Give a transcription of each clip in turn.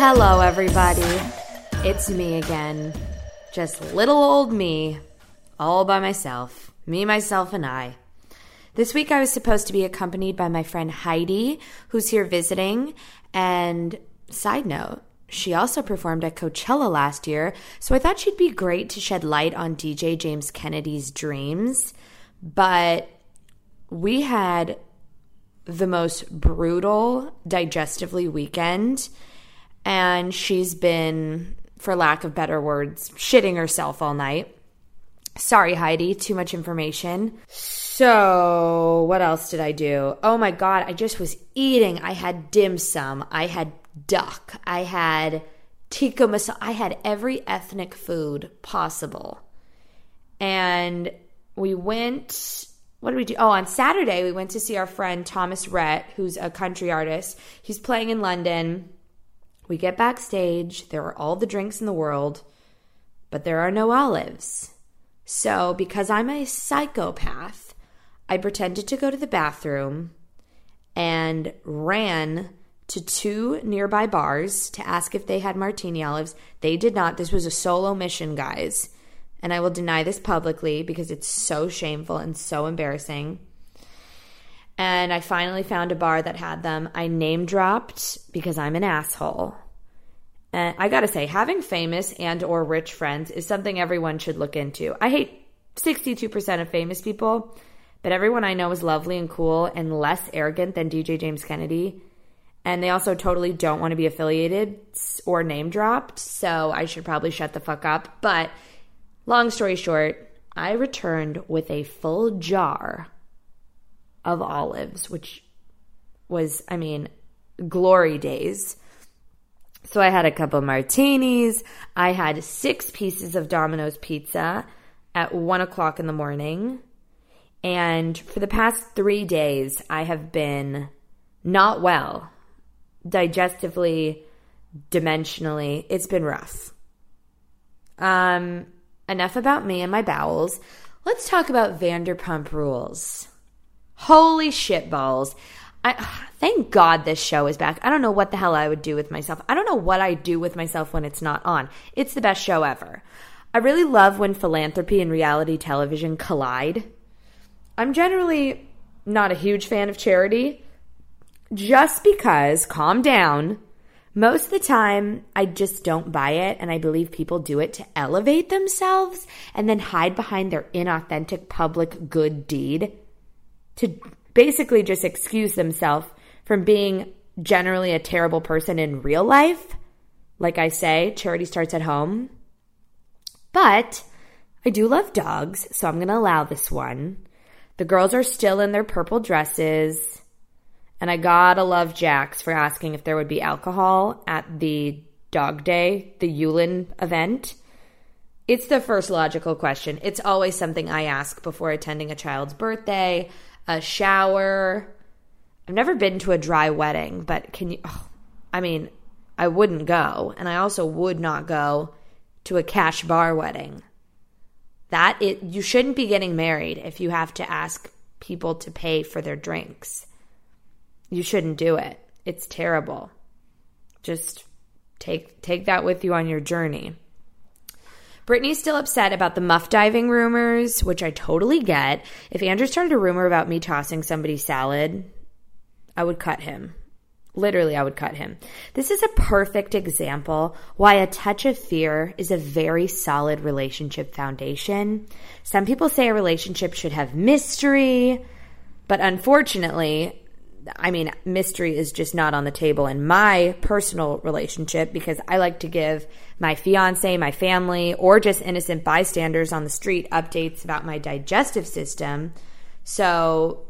Hello, everybody. It's me again. Just little old me, all by myself. Me, myself, and I. This week I was supposed to be accompanied by my friend Heidi, who's here visiting. And side note, she also performed at Coachella last year, so I thought she'd be great to shed light on DJ James Kennedy's dreams. But we had the most brutal digestively weekend, and she's been, for lack of better words, shitting herself all night. Sorry, Heidi, too much information. So, what else did I do? Oh my God, I just was eating. I had dim sum. I had duck. I had tikka masala. I had every ethnic food possible. And we went, what did we do? Oh, on Saturday, we went to see our friend Thomas Rhett, who's a country artist. He's playing in London. We get backstage. There are all the drinks in the world, but there are no olives. So, because I'm a psychopath, I pretended to go to the bathroom and ran to two nearby bars to ask if they had martini olives. They did not. This was a solo mission, guys. And I will deny this publicly because it's so shameful and so embarrassing. And I finally found a bar that had them. I name dropped because I'm an asshole. And I gotta say, having famous and or rich friends is something everyone should look into. I hate 62% of famous people, but everyone I know is lovely and cool and less arrogant than DJ James Kennedy. And they also totally don't want to be affiliated or name dropped, so I should probably shut the fuck up. But long story short, I returned with a full jar of olives, which was, glory days. So I had a couple of martinis. I had 6 pieces of Domino's pizza at 1 o'clock in the morning. And for the past 3 days, I have been not well. Digestively, dimensionally, it's been rough. Enough about me and my bowels. Let's talk about Vanderpump Rules. Holy shitballs. Thank God this show is back. I don't know what the hell I would do with myself. I don't know what I do with myself when it's not on. It's the best show ever. I really love when philanthropy and reality television collide. I'm generally not a huge fan of charity, just because, calm down, most of the time I just don't buy it, and I believe people do it to elevate themselves and then hide behind their inauthentic public good deed to basically just excuse themselves from being generally a terrible person in real life. Like I say, charity starts at home. But I do love dogs, so I'm going to allow this one. The girls are still in their purple dresses. And I gotta love Jax for asking if there would be alcohol at the dog day, the Yulin event. It's the first logical question. It's always something I ask before attending a child's birthday, a shower. I've never been to a dry wedding, but I wouldn't go. And I also would not go to a cash bar wedding. You shouldn't be getting married if you have to ask people to pay for their drinks. You shouldn't do it. It's terrible. Just take that with you on your journey. Brittany's still upset about the muff diving rumors, which I totally get. If Andrew started a rumor about me tossing somebody's salad, I would cut him. Literally, I would cut him. This is a perfect example why a touch of fear is a very solid relationship foundation. Some people say a relationship should have mystery, but unfortunately, mystery is just not on the table in my personal relationship because I like to give my fiance, my family, or just innocent bystanders on the street updates about my digestive system. So,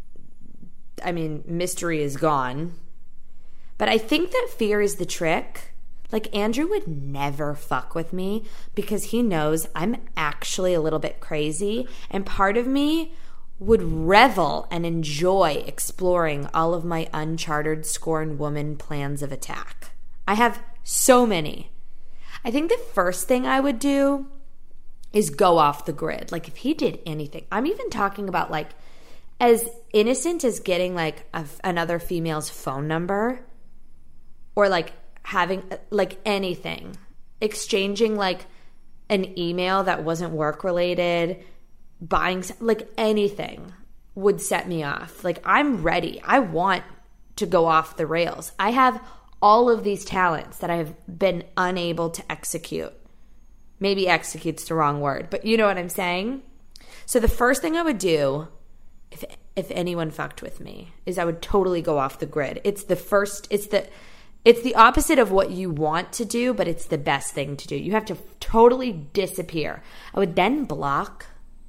mystery is gone. But I think that fear is the trick. Like, Andrew would never fuck with me because he knows I'm actually a little bit crazy, and part of me would revel and enjoy exploring all of my uncharted scorned woman plans of attack. I have so many. I think the first thing I would do is go off the grid. Like, if he did anything, I'm even talking about like as innocent as getting like another female's phone number, or like having like anything, exchanging like an email that wasn't work related, buying like anything would set me off. Like, I'm ready. I want to go off the rails. I have all of these talents that I have been unable to execute. Maybe execute's the wrong word, but you know what I'm saying? So the first thing I would do if anyone fucked with me is I would totally go off the grid. It's the opposite of what you want to do, but it's the best thing to do. You have to totally disappear. I would then block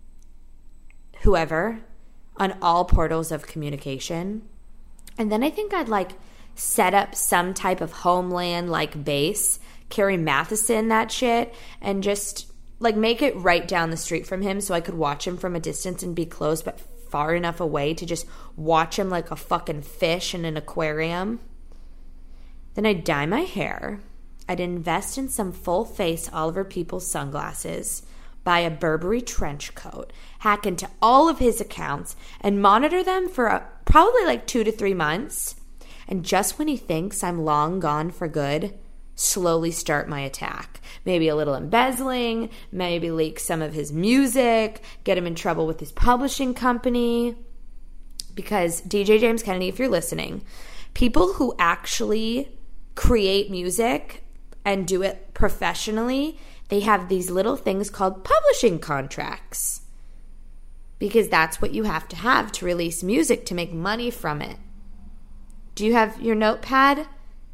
whoever on all portals of communication. And then I think I'd like set up some type of homeland like base, Carrie Mathison that shit, and just like make it right down the street from him so I could watch him from a distance and be close but far enough away to just watch him like a fucking fish in an aquarium. Then I'd dye my hair. I'd invest in some full face Oliver Peoples sunglasses, buy a Burberry trench coat, hack into all of his accounts, and monitor them for probably like 2 to 3 months. And just when he thinks I'm long gone for good, slowly start my attack. Maybe a little embezzling, maybe leak some of his music, get him in trouble with his publishing company. Because DJ James Kennedy, if you're listening, people who actually create music and do it professionally, they have these little things called publishing contracts. Because that's what you have to release music, to make money from it. Do you have your notepad,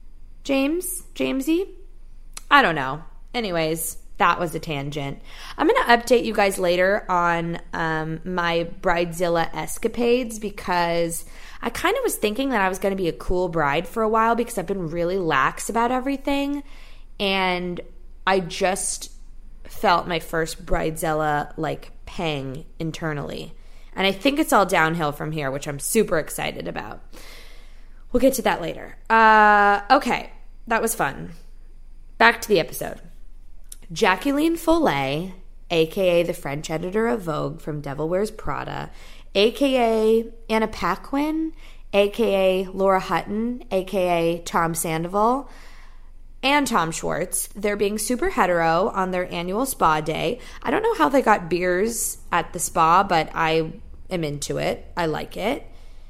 Jamesy? I don't know. Anyways, that was a tangent. I'm going to update you guys later on my Bridezilla escapades, because I kind of was thinking that I was going to be a cool bride for a while because I've been really lax about everything. And I just felt my first Bridezilla like pang internally. And I think it's all downhill from here, which I'm super excited about. We'll get to that later. Okay, that was fun. Back to the episode. Jacqueline Follett, a.k.a. the French editor of Vogue from Devil Wears Prada, a.k.a. Anna Paquin, a.k.a. Laura Hutton, a.k.a. Tom Sandoval, and Tom Schwartz. They're being super hetero on their annual spa day. I don't know how they got beers at the spa, but I am into it. I like it.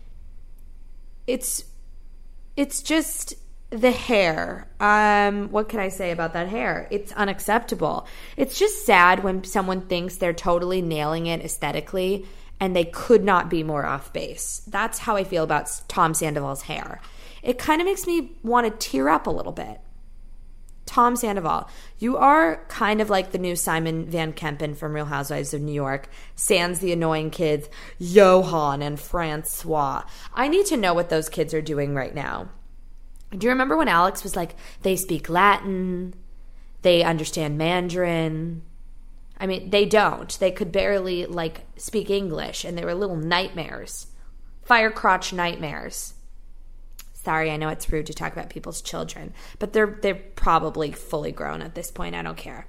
It's just the hair. What can I say about that hair? It's unacceptable. It's just sad when someone thinks they're totally nailing it aesthetically and they could not be more off base. That's how I feel about Tom Sandoval's hair. It kind of makes me want to tear up a little bit. Tom Sandoval, you are kind of like the new Simon Van Kempen from Real Housewives of New York, sans the annoying kids, Johan and Francois. I need to know what those kids are doing right now. Do you remember when Alex was like, they speak Latin, they understand Mandarin? I mean, they don't. They could barely, like, speak English, and they were little nightmares. Firecrotch nightmares. Sorry, I know it's rude to talk about people's children, but they're probably fully grown at this point. I don't care.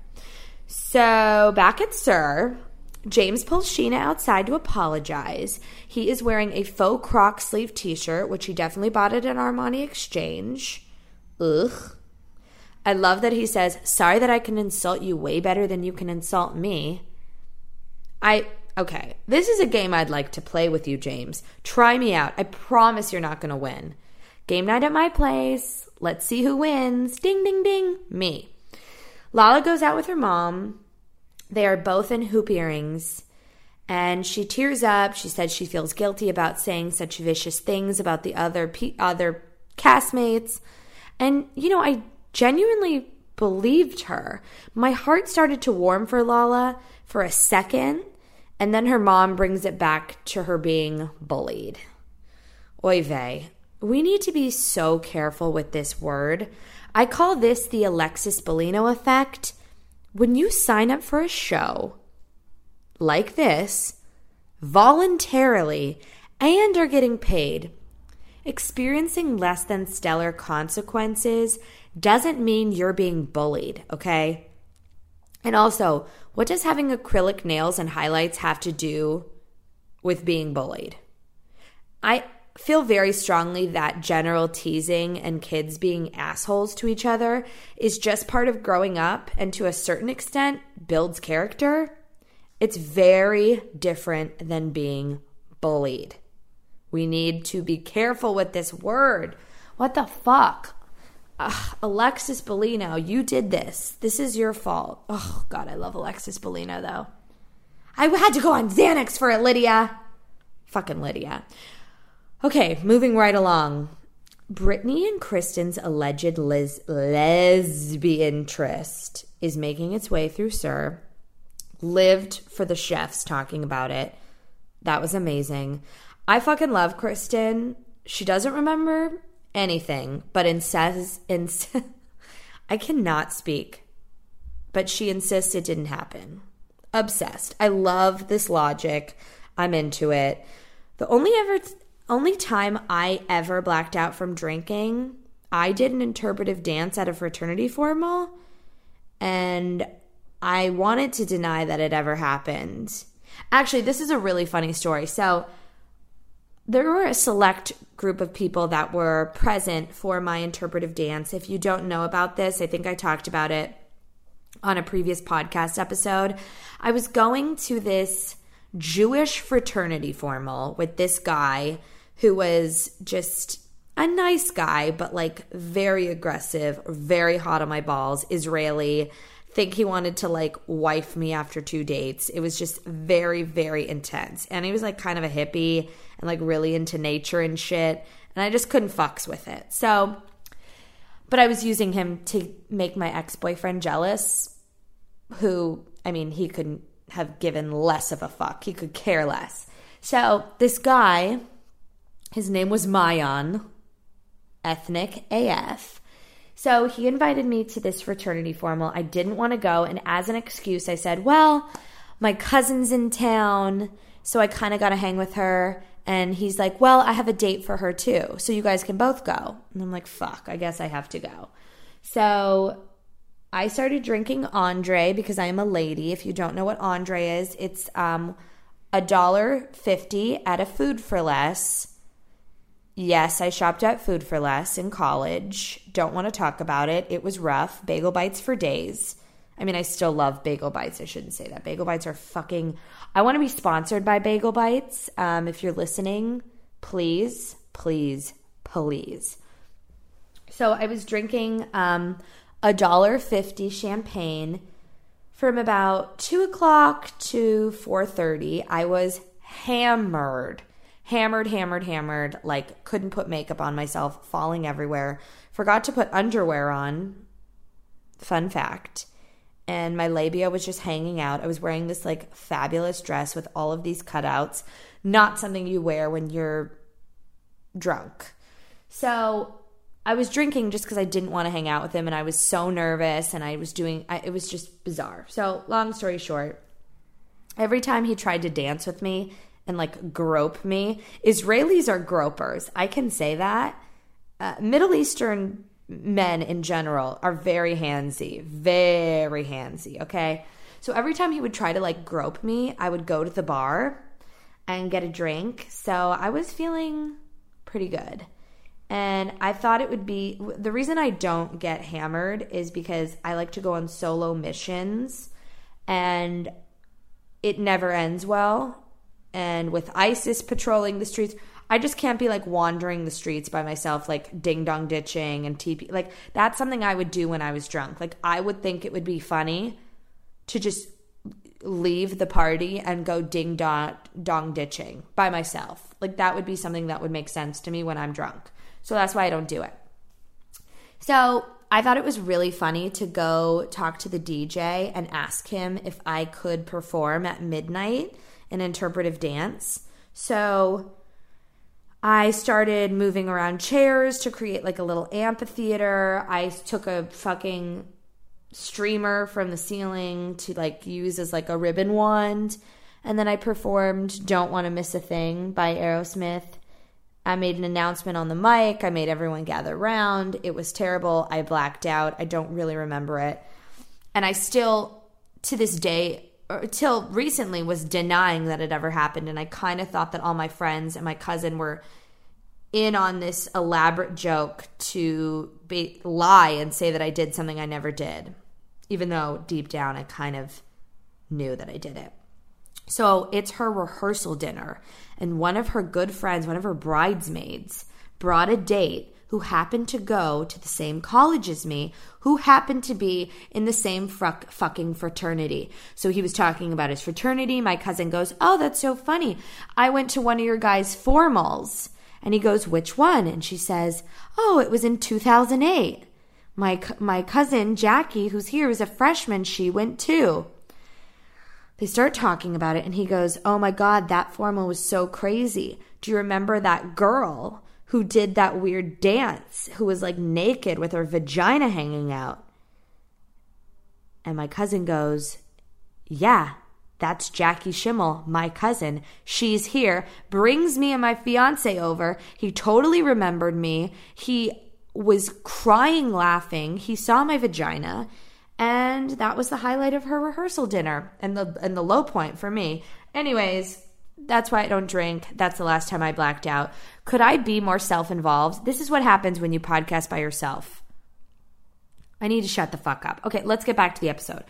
So back at SUR, James pulls Sheena outside to apologize. He is wearing a faux croc sleeve t-shirt, which he definitely bought at an Armani Exchange. Ugh. I love that he says, sorry that I can insult you way better than you can insult me. Okay, this is a game I'd like to play with you, James. Try me out. I promise you're not going to win. Game night at my place. Let's see who wins. Ding, ding, ding. Me. Lala goes out with her mom. They are both in hoop earrings. And she tears up. She said she feels guilty about saying such vicious things about the other castmates. And, you know, I genuinely believed her. My heart started to warm for Lala for a second. And then her mom brings it back to her being bullied. Oy vey. We need to be so careful with this word. I call this the Alexis Bellino effect. When you sign up for a show like this, voluntarily, and are getting paid, experiencing less than stellar consequences doesn't mean you're being bullied, okay? And also, what does having acrylic nails and highlights have to do with being bullied? feel very strongly that general teasing and kids being assholes to each other is just part of growing up and to a certain extent builds character. It's very different than being bullied. We need to be careful with this word. What the fuck? Ugh, Alexis Bellino, you did this. This is your fault. Oh, God, I love Alexis Bellino, though. I had to go on Xanax for it, Lydia. Fucking Lydia. Okay, moving right along. Brittany and Kristen's alleged lesbian tryst is making its way through SUR. Lived for the chefs talking about it. That was amazing. I fucking love Kristen. She doesn't remember anything, but I cannot speak, but she insists it didn't happen. Obsessed. I love this logic. I'm into it. The only time I ever blacked out from drinking, I did an interpretive dance at a fraternity formal, and I wanted to deny that it ever happened. Actually, this is a really funny story. So there were a select group of people that were present for my interpretive dance. If you don't know about this, I think I talked about it on a previous podcast episode. I was going to this Jewish fraternity formal with this guy who was just a nice guy, but like very aggressive, very hot on my balls, Israeli. Think he wanted to like wife me after 2 dates. It was just very, very intense. And he was like kind of a hippie and like really into nature and shit. And I just couldn't fucks with it. So, but I was using him to make my ex-boyfriend jealous, who, I mean, he couldn't have given less of a fuck. He could care less. So this guy, his name was Mayan, ethnic AF. So he invited me to this fraternity formal. I didn't want to go. And as an excuse, I said, well, my cousin's in town, so I kind of got to hang with her. And he's like, well, I have a date for her too, so you guys can both go. And I'm like, fuck, I guess I have to go. So I started drinking Andre because I am a lady. If you don't know what Andre is, it's $1.50 at a Food for Less. Yes, I shopped at Food for Less in college. Don't want to talk about it. It was rough. Bagel bites for days. I mean, I still love Bagel Bites. I shouldn't say that. Bagel Bites are fucking... I want to be sponsored by Bagel Bites. If you're listening, please, please, please. So I was drinking $1.50 champagne from about 2 o'clock to 4:30. I was hammered, like couldn't put makeup on myself, falling everywhere. Forgot to put underwear on. Fun fact. And my labia was just hanging out. I was wearing this like fabulous dress with all of these cutouts. Not something you wear when you're drunk. So I was drinking just because I didn't want to hang out with him, and I was so nervous, and it was just bizarre. So long story short, every time he tried to dance with me and like grope me, Israelis are gropers. I can say that. Middle Eastern men in general are very handsy, okay? So every time he would try to like grope me, I would go to the bar and get a drink. So I was feeling pretty good. And I thought it would be, the reason I don't get hammered is because I like to go on solo missions and it never ends well. And with ISIS patrolling the streets, I just can't be like wandering the streets by myself, like ding dong ditching and TP. Like that's something I would do when I was drunk. Like I would think it would be funny to just leave the party and go ding dong ditching by myself. Like that would be something that would make sense to me when I'm drunk. So that's why I don't do it. So I thought it was really funny to go talk to the DJ and ask him if I could perform at midnight an interpretive dance. So I started moving around chairs to create like a little amphitheater. I took a fucking streamer from the ceiling to like use as like a ribbon wand. And then I performed Don't Want to Miss a Thing by Aerosmith. I made an announcement on the mic. I made everyone gather around. It was terrible. I blacked out. I don't really remember it. And I still, to this day, or till recently, was denying that it ever happened. And I kind of thought that all my friends and my cousin were in on this elaborate joke to lie and say that I did something I never did, even though deep down I kind of knew that I did it. So it's her rehearsal dinner, and one of her good friends, one of her bridesmaids, brought a date who happened to go to the same college as me, who happened to be in the same fucking fraternity. So he was talking about his fraternity. My cousin goes, "Oh, that's so funny. I went to one of your guys' formals." And he goes, "Which one?" And she says, "Oh, it was in 2008. My cousin, Jackie, who's here, is a freshman. She went too." They start talking about it, and he goes, "Oh my God, that formal was so crazy. Do you remember that girl who did that weird dance, who was like naked with her vagina hanging out?" And my cousin goes, "Yeah, that's Jackie Schimmel, my cousin. She's here," brings me and my fiance over. He totally remembered me. He was crying, laughing. He saw my vagina. And that was the highlight of her rehearsal dinner and the low point for me. Anyways, that's why I don't drink. That's the last time I blacked out. Could I be more self-involved? This is what happens when you podcast by yourself. I need to shut the fuck up. Okay, let's get back to the episode.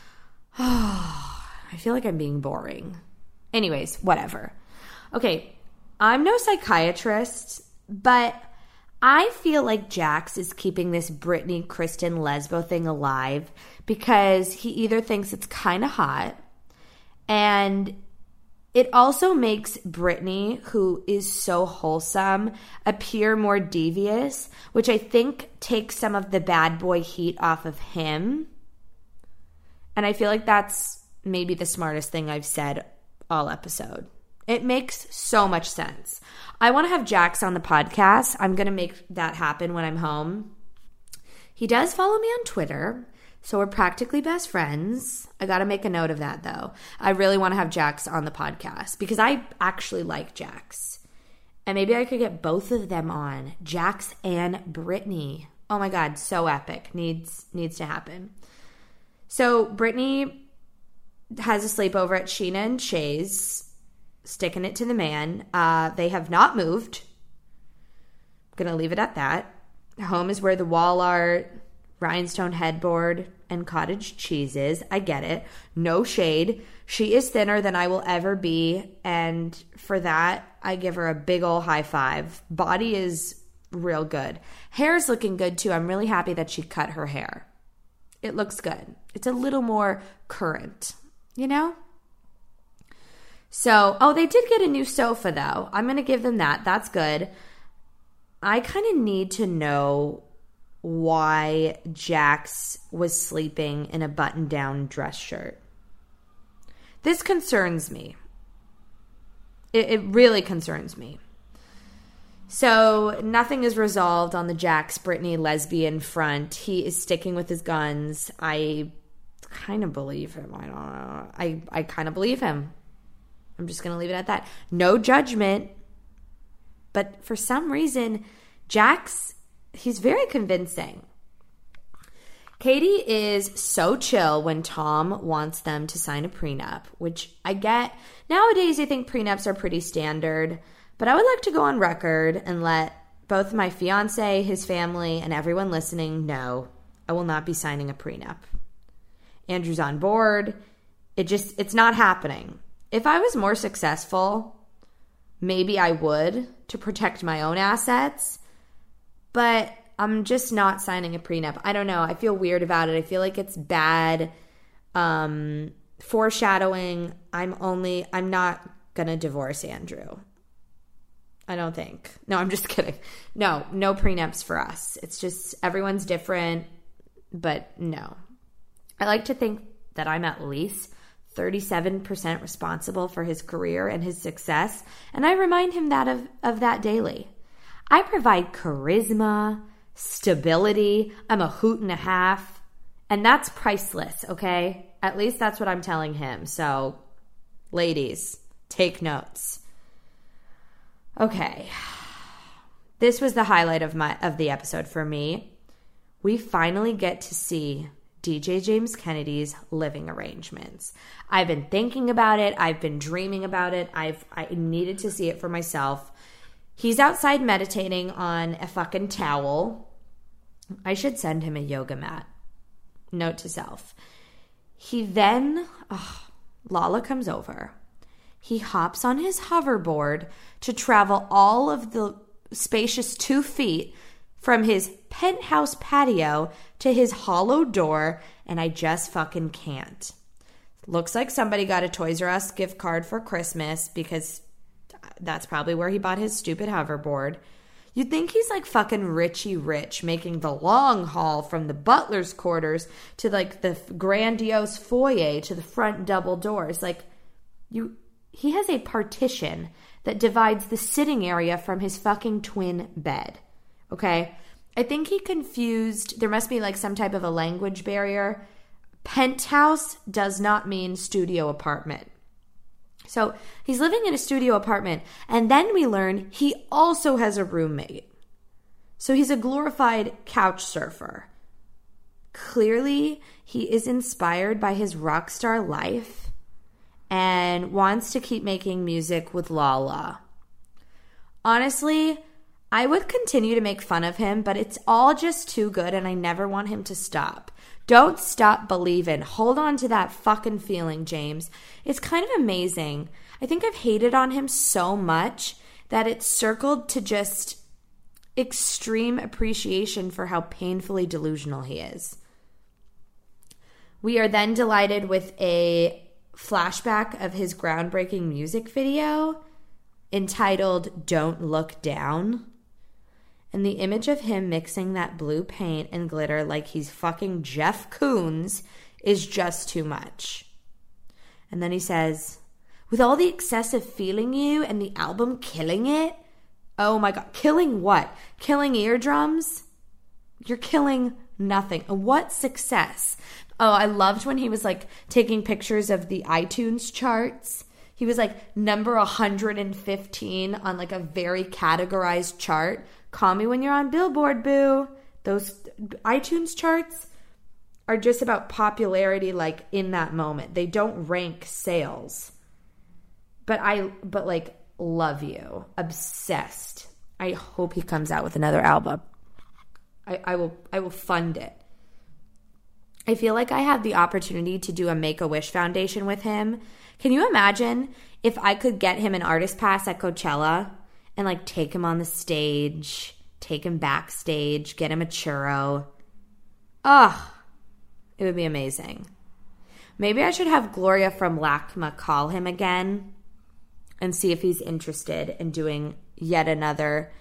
I feel like I'm being boring. Anyways, whatever. Okay, I'm no psychiatrist, but I feel like Jax is keeping this Brittany Kristen lesbo thing alive because he either thinks it's kind of hot, and it also makes Brittany, who is so wholesome, appear more devious, which I think takes some of the bad boy heat off of him. And I feel like that's maybe the smartest thing I've said all episode. It makes so much sense. I want to have Jax on the podcast. I'm going to make that happen when I'm home. He does follow me on Twitter, so we're practically best friends. I got to make a note of that, though. I really want to have Jax on the podcast because I actually like Jax. And maybe I could get both of them on, Jax and Brittany. Oh my God, so epic. Needs to happen. So Brittany has a sleepover at Sheena and Shay's, sticking it to the man. They have not moved. I'm going to leave it at that. Home is where the wall art, rhinestone headboard, and cottage cheese is. I get it. No shade. She is thinner than I will ever be, and for that, I give her a big ol' high five. Body is real good. Hair's looking good, too. I'm really happy that she cut her hair. It looks good. It's a little more current, you know? So, they did get a new sofa, though. I'm going to give them that. That's good. I kind of need to know why Jax was sleeping in a button-down dress shirt. This concerns me. It really concerns me. So, nothing is resolved on the Jax-Brittany lesbian front. He is sticking with his guns. I kind of believe him. I don't know. I kind of believe him. I'm just going to leave it at that. No judgment. But for some reason, Jax, he's very convincing. Katie is so chill when Tom wants them to sign a prenup, which I get. Nowadays, I think prenups are pretty standard. But I would like to go on record and let both my fiance, his family, and everyone listening know I will not be signing a prenup. Andrew's on board. It's not happening. If I was more successful, maybe I would to protect my own assets, but I'm just not signing a prenup. I don't know. I feel weird about it. I feel like it's bad foreshadowing. I'm not going to divorce Andrew. I don't think. No, I'm just kidding. No prenups for us. It's just everyone's different, but no. I like to think that I'm at least 37% responsible for his career and his success, and I remind him of that daily. I provide charisma, stability. I'm a hoot and a half, and that's priceless, okay? At least that's what I'm telling him. So, ladies, take notes. Okay. This was the highlight of the episode for me. We finally get to see DJ James Kennedy's living arrangements. I've been thinking about it. I've been dreaming about it. I needed to see it for myself. He's outside meditating on a fucking towel. I should send him a yoga mat. Note to self. He then, Lala comes over. He hops on his hoverboard to travel all of the spacious 2 feet from his penthouse patio to his hollow door, and I just fucking can't. Looks like somebody got a Toys R Us gift card for Christmas because that's probably where he bought his stupid hoverboard. You'd think he's like fucking Richie Rich, making the long haul from the butler's quarters to like the grandiose foyer to the front double doors. Like, he has a partition that divides the sitting area from his fucking twin bed. Okay? I think he confused, there must be like some type of a language barrier. Penthouse does not mean studio apartment. So he's living in a studio apartment, and then we learn he also has a roommate. So he's a glorified couch surfer. Clearly, he is inspired by his rock star life and wants to keep making music with Lala. Honestly, I would continue to make fun of him, but it's all just too good, and I never want him to stop. Don't stop believing. Hold on to that fucking feeling, James. It's kind of amazing. I think I've hated on him so much that it's circled to just extreme appreciation for how painfully delusional he is. We are then delighted with a flashback of his groundbreaking music video entitled Don't Look Down. And the image of him mixing that blue paint and glitter like he's fucking Jeff Koons is just too much. And then he says, with all the excessive feeling you and the album killing it. Oh my God. Killing what? Killing eardrums? You're killing nothing. What success? Oh, I loved when he was like taking pictures of the iTunes charts. He was like number 115 on like a very categorized chart. Call me when you're on Billboard, boo. Those iTunes charts are just about popularity, like in that moment. They don't rank sales. But like, love you. Obsessed. I hope he comes out with another album. I will fund it. I feel like I have the opportunity to do a Make-A-Wish Foundation with him. Can you imagine if I could get him an artist pass at Coachella and like take him on the stage, take him backstage, get him a churro? Oh, it would be amazing. Maybe I should have Gloria from LACMA call him again and see if he's interested in doing yet another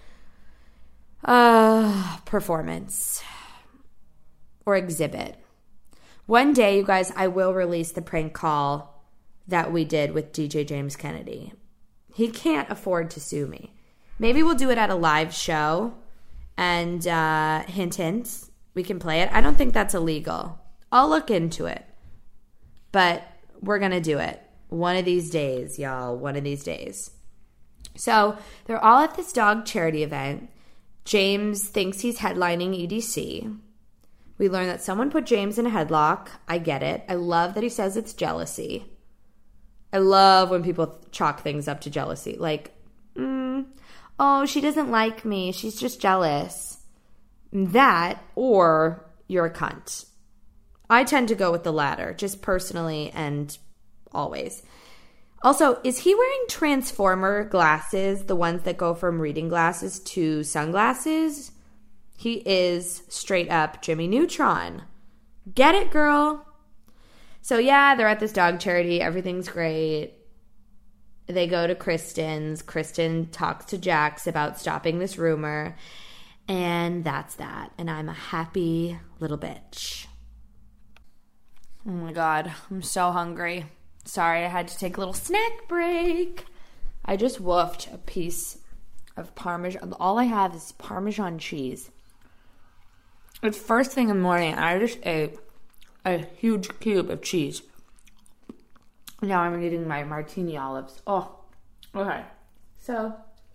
performance or exhibit. One day, you guys, I will release the prank call that we did with DJ James Kennedy. He can't afford to sue me. Maybe we'll do it at a live show and hint, hint, we can play it. I don't think that's illegal. I'll look into it. But we're going to do it. One of these days, y'all. One of these days. So they're all at this dog charity event. James thinks he's headlining EDC. We learn that someone put James in a headlock. I get it. I love that he says it's jealousy. I love when people chalk things up to jealousy. Like, oh, she doesn't like me. She's just jealous. That, or you're a cunt. I tend to go with the latter, just personally and always. Also, is he wearing Transformer glasses, the ones that go from reading glasses to sunglasses? He is straight up Jimmy Neutron. Get it, girl? So yeah, they're at this dog charity. Everything's great. They go to Kristen's. Kristen talks to Jax about stopping this rumor. And that's that. And I'm a happy little bitch. Oh my God, I'm so hungry. Sorry, I had to take a little snack break. I just woofed a piece of Parmesan. All I have is Parmesan cheese. It's first thing in the morning. I just ate a huge cube of cheese. Now I'm eating my martini olives. Oh, okay. So,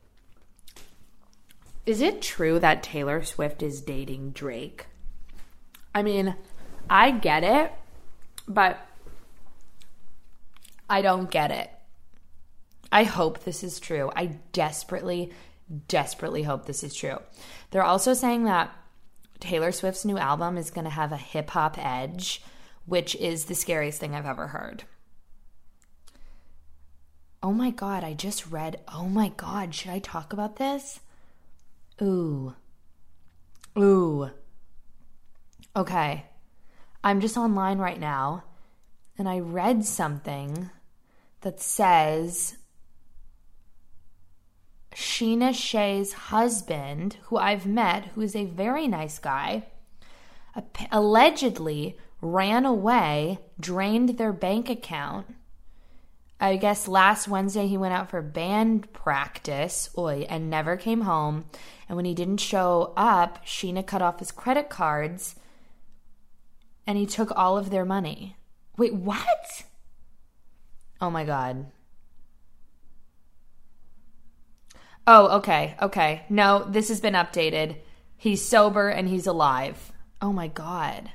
is it true that Taylor Swift is dating Drake? I mean, I get it, but I don't get it. I hope this is true. I desperately, desperately hope this is true. They're also saying that Taylor Swift's new album is going to have a hip-hop edge, which is the scariest thing I've ever heard. Oh my God, I just read, oh my God, should I talk about this? Ooh. Okay. I'm just online right now, and I read something that says Sheena Shea's husband, who I've met, who is a very nice guy, allegedly ran away, drained their bank account. I guess last Wednesday he went out for band practice, and never came home. And when he didn't show up, Sheena cut off his credit cards and he took all of their money. Wait, what? Oh my God. Oh, okay. No, this has been updated. He's sober and he's alive. Oh my God.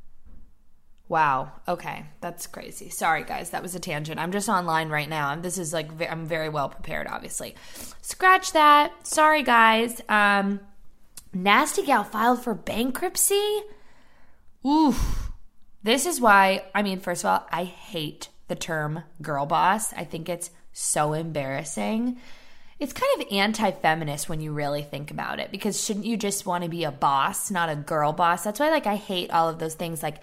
Wow. Okay. That's crazy. Sorry, guys. That was a tangent. I'm just online right now. And this is like, I'm very well prepared, obviously. Scratch that. Sorry, guys. Nasty Gal filed for bankruptcy? Oof. This is why, first of all, I hate the term girl boss. I think it's so embarrassing. It's kind of anti-feminist when you really think about it, because shouldn't you just want to be a boss, not a girl boss? That's why I hate all of those things like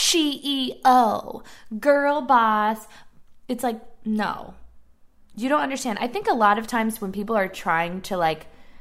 CEO, girl boss. It's like, no. You don't understand. I think a lot of times when people are trying to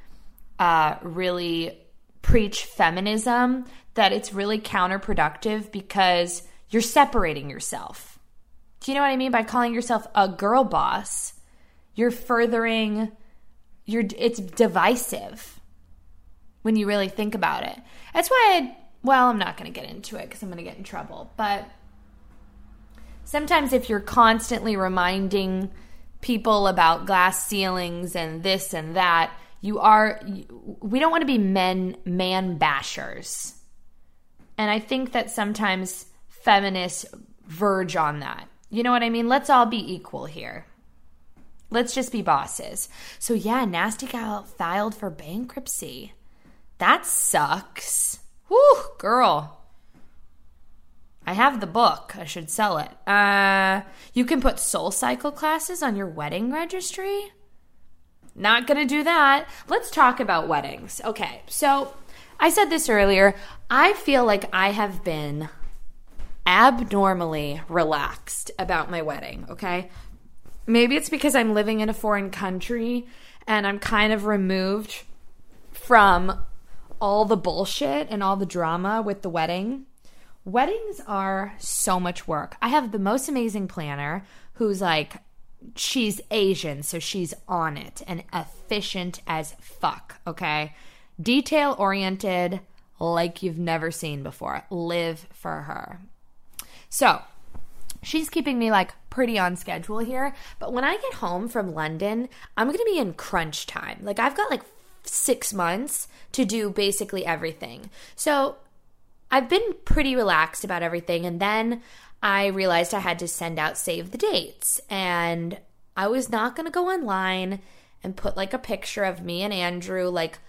really preach feminism, that it's really counterproductive because you're separating yourself. Do you know what I mean? By calling yourself a girl boss, you're furthering... it's divisive when you really think about it. That's why I'm not going to get into it because I'm going to get in trouble. But sometimes if you're constantly reminding people about glass ceilings and this and that, we don't want to be man bashers. And I think that sometimes feminists verge on that. You know what I mean? Let's all be equal here. Let's just be bosses. So yeah, Nasty Gal filed for bankruptcy. That sucks. Whew, girl. I have the book. I should sell it. You can put SoulCycle classes on your wedding registry. Not gonna do that. Let's talk about weddings. Okay, so I said this earlier. I feel like I have been abnormally relaxed about my wedding, okay? Maybe it's because I'm living in a foreign country and I'm kind of removed from all the bullshit and all the drama with the wedding. Weddings are so much work. I have the most amazing planner who's she's Asian, so she's on it and efficient as fuck, okay? Detail-oriented like you've never seen before. Live for her. So, she's keeping me pretty on schedule here. But when I get home from London, I'm going to be in crunch time. I've got 6 months to do basically everything. So I've been pretty relaxed about everything. And then I realized I had to send out save the dates. And I was not going to go online and put a picture of me and Andrew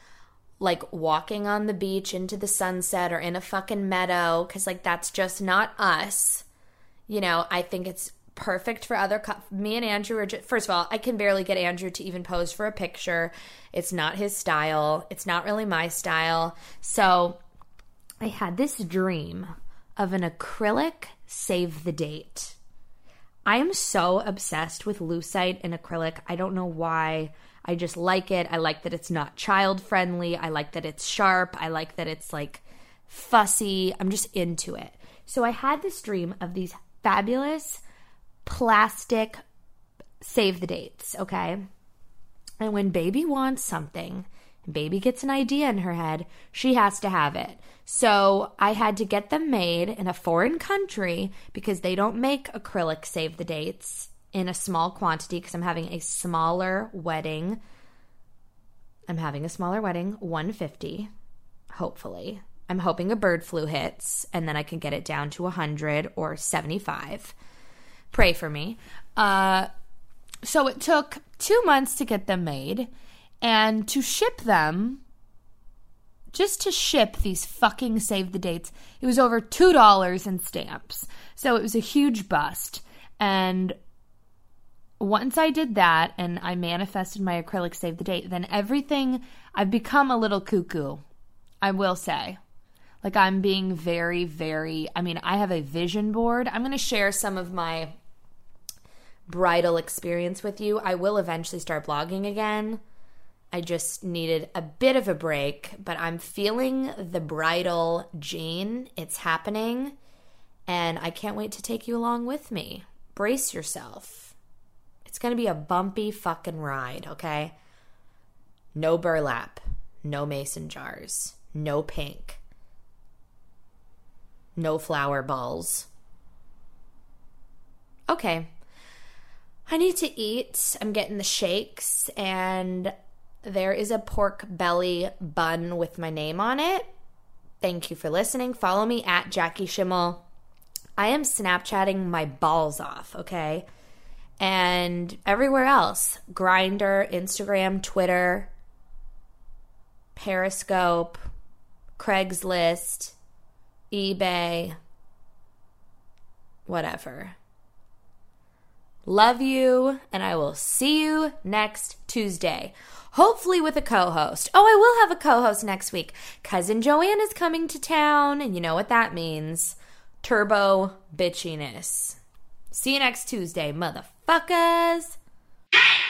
walking on the beach into the sunset or in a fucking meadow. Because that's just not us. You know, I think it's perfect for me and Andrew are first of all, I can barely get Andrew to even pose for a picture. It's not his style. It's not really my style. So I had this dream of an acrylic save the date. I am so obsessed with lucite and acrylic. I don't know why. I just like it. I like that it's not child friendly. I like that it's sharp. I like that it's fussy. I'm just into it. So I had this dream of these fabulous plastic save the dates, okay? And when baby wants something, and baby gets an idea in her head, she has to have it. So I had to get them made in a foreign country because they don't make acrylic save the dates in a small quantity because I'm having a smaller wedding. 150, hopefully. I'm hoping a bird flu hits, and then I can get it down to 100 or 75. Pray for me. So it took 2 months to get them made, And to ship them, just to ship these fucking save the dates, it was over $2 in stamps. So it was a huge bust. And once I did that and I manifested my acrylic save the date, then everything, I've become a little cuckoo, I will say. Like, I'm being very, very, I have a vision board. I'm going to share some of my bridal experience with you. I will eventually start blogging again. I just needed a bit of a break, but I'm feeling the bridal gene. It's happening, and I can't wait to take you along with me. Brace yourself. It's going to be a bumpy fucking ride, okay? No burlap, no mason jars, no pink, no flower balls. Okay. I need to eat. I'm getting the shakes, and there is a pork belly bun with my name on it. Thank you for listening. Follow me at Jackie Schimmel. I am Snapchatting my balls off, okay? And everywhere else, Grindr, Instagram, Twitter, Periscope, Craigslist, eBay, whatever. Love you, and I will see you next Tuesday. Hopefully with a co-host. Oh, I will have a co-host next week. Cousin Joanne is coming to town, and you know what that means. Turbo bitchiness. See you next Tuesday, motherfuckers.